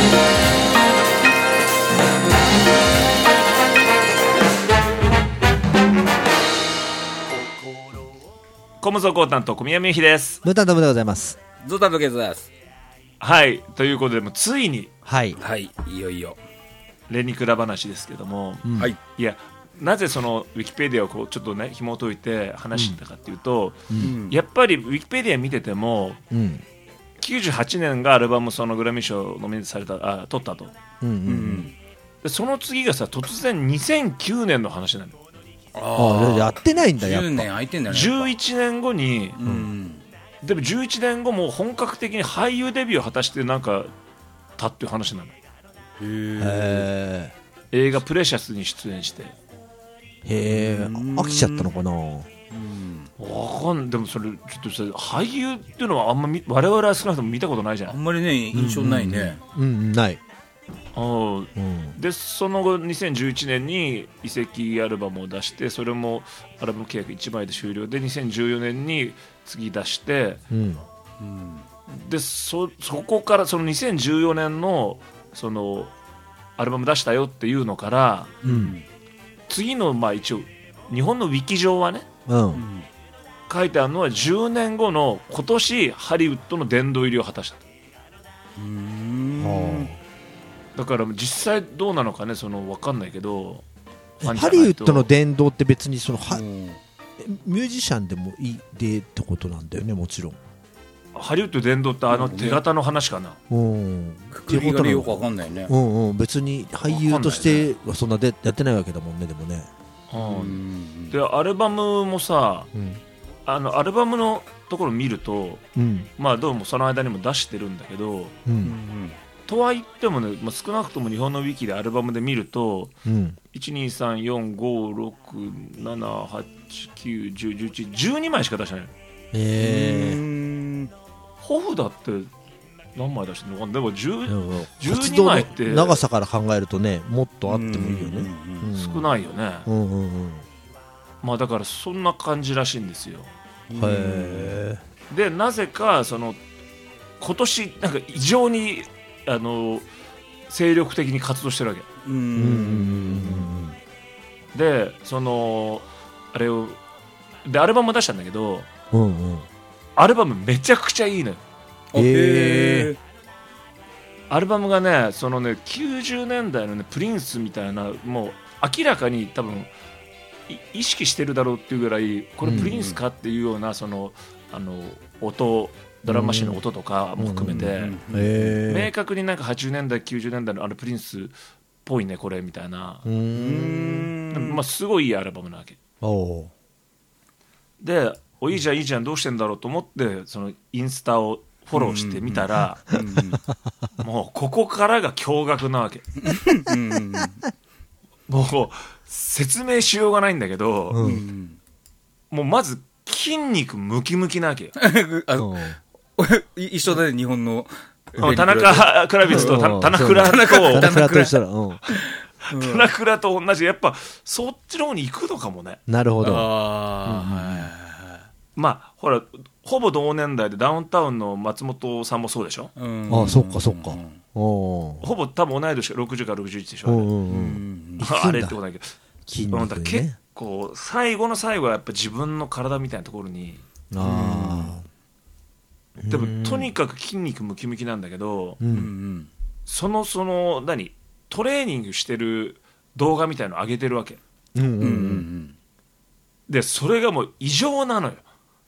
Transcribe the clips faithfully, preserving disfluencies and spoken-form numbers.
コムゾコータンと小宮美幸です。 ムータントムでございます。 ゾタンとケイトです。 はい、ということでもうついにはいはいいよいよレニクラ話ですけども、 うん、 はいいやなぜそのウィキペディアをこうちょっとね紐解いて話したかっていうと、 うん、 やっぱりウィキペディア見てても、うん、きゅうじゅうはちねんがアルバムそのグラミー賞ノミネートされたあ取ったと、うんうんうん、でその次がさ突然にせんきゅうねんの話なの。 ああやってないんだ。やっぱじゅうねん空いてんだね。 じゅういちねんごに、うん、でもじゅういちねんごも本格的に俳優デビューを果たしてなんかたっていう話なの。 へー映画プレシャスに出演して。 へー飽きちゃったのかな。 うん、わかんでもそれちょっとさ俳優っていうのはあんまり我々は少なくとも見たことないじゃん。 あんまりね印象ないね。 うん、うんうん、ない。 あうん、でその後にせんじゅういちねんに移籍アルバムを出してそれもアルバム契約いちまいで終了でにせんじゅうよねんに次出して、うんうん、で そ, そこからそのにせんじゅうよねん の, そのアルバム出したよっていうのから、うん、次のまあ一応日本のウィキ上はね、うん、書いてあるのはじゅうねんごの今年ハリウッドの殿堂入りを果たしたと。うーんだから実際どうなのかねその分かんないけどハリウッドの殿堂って別にそのは、うん、ミュージシャンでもいいでってことなんだよね。もちろんハリウッド殿堂ってあの手形の話かな。 うんくくりがよく分かんないね。 うんうん別に俳優としてはそんなでやってないわけだもんね。でもね、 うん、でアルバムもさ、うん、あのアルバムのところ見ると、うん、まあどうもその間にも出してるんだけど、うんうんとは言ってもね、まあ、少なくとも日本のウィキでアルバムで見ると、うん、いちにさんよんごろくななはちきゅうじゅうじゅういちじゅうにまいしか出してない。へーホフだって何枚出してるのか。でもじゅうじゅうにまいって長さから考えるとねもっとあってもいいよね。 うん少ないよね、うんうんうん、まあだからそんな感じらしいんですよ。へーでなぜかその今年なんか異常にあの精力的に活動してるわけ。うんうんでそのあれをでアルバムも出したんだけど、うんうん、アルバムめちゃくちゃいいのよ。へーアルバムがねそのねきゅうじゅうねんだいのねプリンスみたいなもう明らかに多分意識してるだろうっていうぐらいこれプリンスかっていうような、うん、そのあの音ドラムマシンの音とかも含めて、明確になんかはちじゅうねんだいきゅうじゅうねんだいのあのプリンスっぽいねこれみたいな。うーん、まあ、すごいいいアルバムなわけ。おでおいいじゃんいいじゃんどうしてんだろうと思ってそのインスタをフォローしてみたらもうここからが驚愕なわけもう説明しようがないんだけど、うん、もうまず筋肉ムキムキなわけよあの一緒だね日本の田中クラビッツと田中クラと田中クラ田中クラと同じやっぱそっちの方に行くのかもね。 なるほど。 あ、うんはい、まあほらほぼ同年代でダウンタウンの松本さんもそうでしょ。うんあそっかそっか、うん、 ほぼ多分同い年ろくじゅうからろくじゅういちでしょ、うんうんうん、あれってことないけど筋肉、ね、だ結構最後の最後はやっぱ自分の体みたいなところにあでもとにかく筋肉ムキムキなんだけど、うんうん、そのその何トレーニングしてる動画みたいの上げてるわけ、うんうんうん、でそれがもう異常なのよ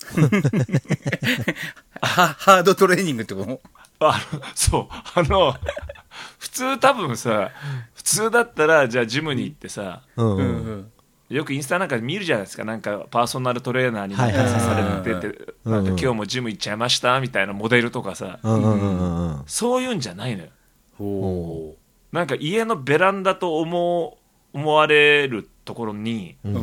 ハードトレーニングってことあのそうあの普通多分さ普通だったらじゃあジムに行ってさ、うんうんうんよくインスタなんかで見るじゃないですか。なんかパーソナルトレーナーになんかされててなんか今日もジム行っちゃいましたみたいなモデルとかさ、うんうんうん、そういうんじゃないのよ。おなんか家のベランダと思思われるところに、うん、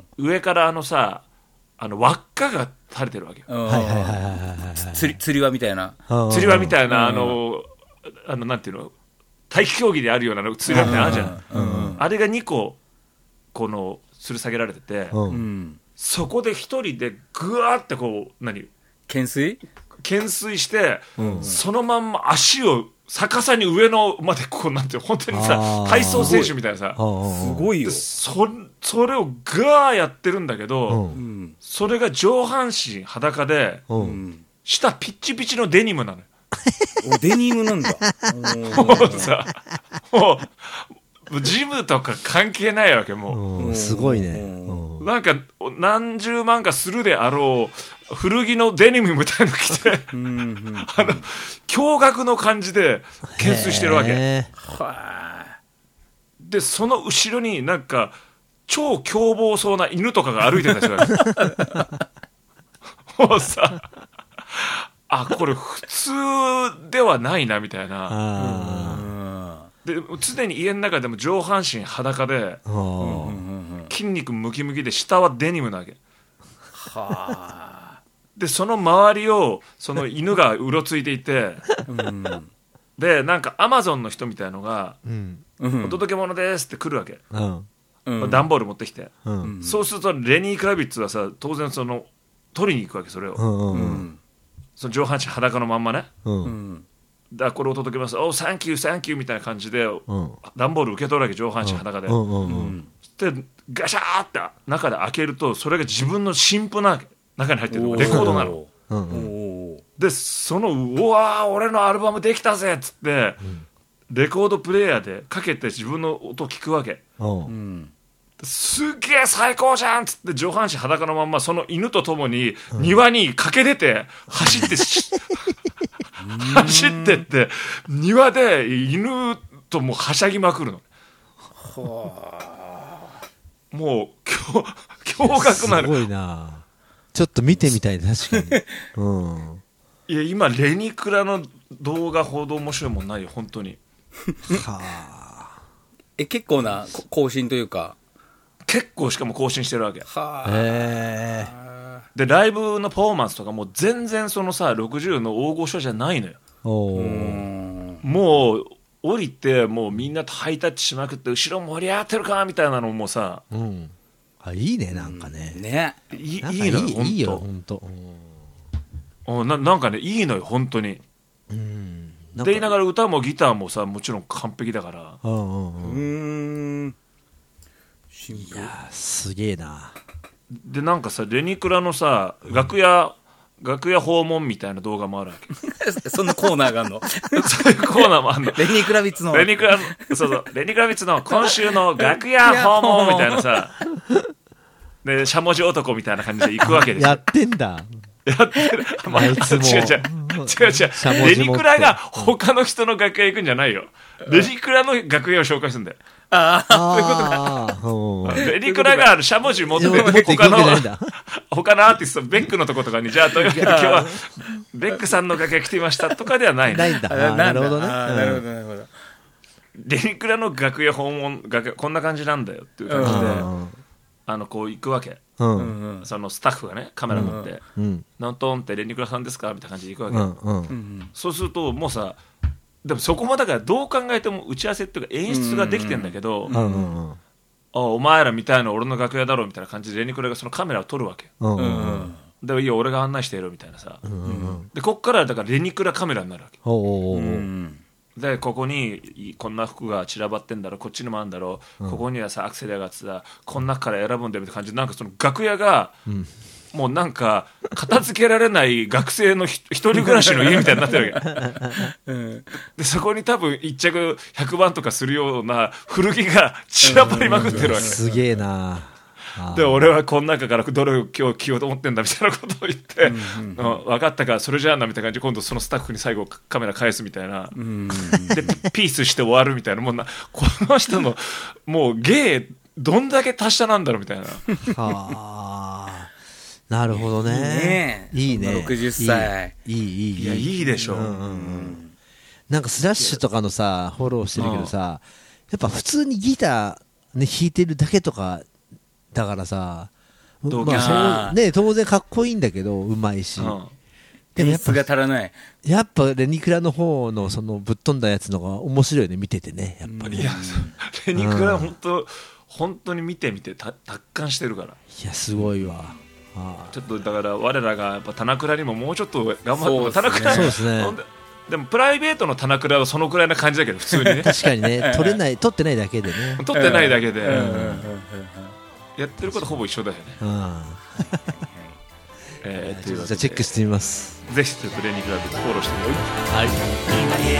上からあのさあの輪っかが垂れてるわけよ。 釣り輪みたいな釣り輪みたいなあのあのなんていうの体育競技であるような釣り輪みたいなのあるじゃん、うんうん、あれがにここの吊る下げられてて、うん、そこで一人でぐわーってこう何懸垂懸垂して、うん、そのまんま足を逆さに上のまでこうなんて本当にさ体操選手みたいなさ、 すごいよ。 そそれをガーやってるんだけど、うん、それが上半身裸で、うん、下ピッチピチのデニムなのよ。 おデニムなんだ。 もうさ、もうジムとか関係ないわけもう。すごいね。 なんか何十万かするであろう古着のデニムみたいなの着て、あの驚愕の感じで懸垂してるわけ。でその後ろになんか超凶暴そうな犬とかが歩いてたりするわけ。もうさ、あこれ普通ではないなみたいな。で常に家の中でも上半身裸で筋肉ムキムキで下はデニムなわけ。はでその周りをその犬がうろついていて、うん、でなんかアマゾンの人みたいのが、うん、お届け物ですって来るわけ、うん、段ボール持ってきて、うん、そうするとレニー・クラビッツはさ当然その取りに行くわけそれを、うんうん、その上半身裸のまんまね、うん、だこれを届けますおサンキューサンキューみたいな感じで、うん、段ボール受け取るわけ上半身裸で、うんうんうん、でガシャーって中で開けるとそれが自分の新譜なわけ中に入ってるレコードなの、うんうん、でそのうわー俺のアルバムできたぜっつって、うん、レコードプレーヤーでかけて自分の音聞くわけ、うん、すっげー最高じゃんっつって上半身裸のまんまその犬と共に庭に駆け出て走って、うん、走ってって庭で犬ともうはしゃぎまくるの。もう驚愕なる。 すごいな。ちょっと見てみたい確かに、うん、 いや今レニクラの動画ほど面白いもんないよ本当に。はあ。え結構な更新というか結構しかも更新してるわけ。はあ。へえ。でライブのパフォーマンスとかもう全然そのさろくじゅうの大御所じゃないのよ。おー。もう降りてもうみんなとハイタッチしまくって後ろ盛り上がってるかみたいなのもさ、うん、 あいいねなんかね、 うん、ねいいいいのよいいよ本当、 うん、な, なんかねいいのよ本当に、うん、で言いながら歌もギターもさもちろん完璧だから、うんうんうん、うーんいやすげえな。 でなんかさレニクラのさ楽屋、うん、楽屋訪問みたいな動画もあるわけ。そんなコーナーがあるの？ そういうコーナーもあるの。 レニー・クラビッツの。 レニー・クラ、そうそう、レニー・クラビッツの今週の楽屋訪問みたいなさ、で、しゃもじ男みたいな感じで行くわけですよ。 やってんだ。 やってる。まあ、違う違う。違う違う。レニクラが他の人の楽屋行くんじゃないよ。レニクラの楽屋を紹介するんだよ。ああ、そういうことか。レニクラがしゃもじ持って他の他のアーティストベックのとことかにじゃあというわけで今日はベックさんの楽屋来てみましたとかではない。 ないんだ。なるほどね。なるほどなるほど。レニクラの楽屋訪問楽屋こんな感じなんだよっていう感じで、あのこう行くわけ。そのスタッフがねカメラ持ってノントンってレニクラさんですかみたいな感じで行くわけ。そうするともうさ。でもそこもだからどう考えても打ち合わせっていうか演出ができてんだけど、うんうんうん、あお前らみたいな俺の楽屋だろみたいな感じでレニクラがそのカメラを撮るわけ、うんうんうん、でいいよ俺が案内してやるみたいなさ、うんうん、でこっからだからレニクラカメラになるわけ、うん、でここにこんな服が散らばってんだろこっちにもあるんだろ、うん、ここにはさアクセルがあってさこの中から選ぶんだよみたいな感じでなんかその楽屋が、うんもうなんか片付けられない学生の一人暮らしの家みたいになってるわけ、うん、でそこに多分一着ひゃくばんとかするような古着が散らばりまくってるわけ、うん、 すげえな。 で俺はこの中からどれを今日着ようと思ってんだみたいなことを言って、うんうんうん、分かったかそれじゃあなみたいな感じで今度そのスタッフに最後カメラ返すみたいな、うん、でピースして終わるみたいなもうなこの人のもう芸どんだけ達者なんだろうみたいな。はあなるほどね。いいね。 ろくじゅっさい。いい、いい、いい。いや、いいでしょ。うんうんうん、なんかスラッシュとかのさ、フォローしてるけどさ、やっぱ普通にギター、ね、弾いてるだけとか、だからさ、まあそうね、当然かっこいいんだけど、うまいし。うん、 でもやっぱ、が足らない。 やっぱレニクラの方のそのぶっ飛んだやつのが面白いね、見ててね、やっぱり。いや、 レニクラ本当、本当に見てみて達観してるから。 いや、すごいわ。 ちょっとだから我らがやっぱ棚倉にももうちょっと頑張って、棚倉そうですね。 でもプライベートの棚倉はそのくらいな感じだけど普通にね確かにね、取れない取ってないだけでね、 取ってないだけでやってることほぼ一緒だよね。えー、というわけでじゃあチェックしてみます。 ぜひちょっとレニークラブフォローしてみよう。はい。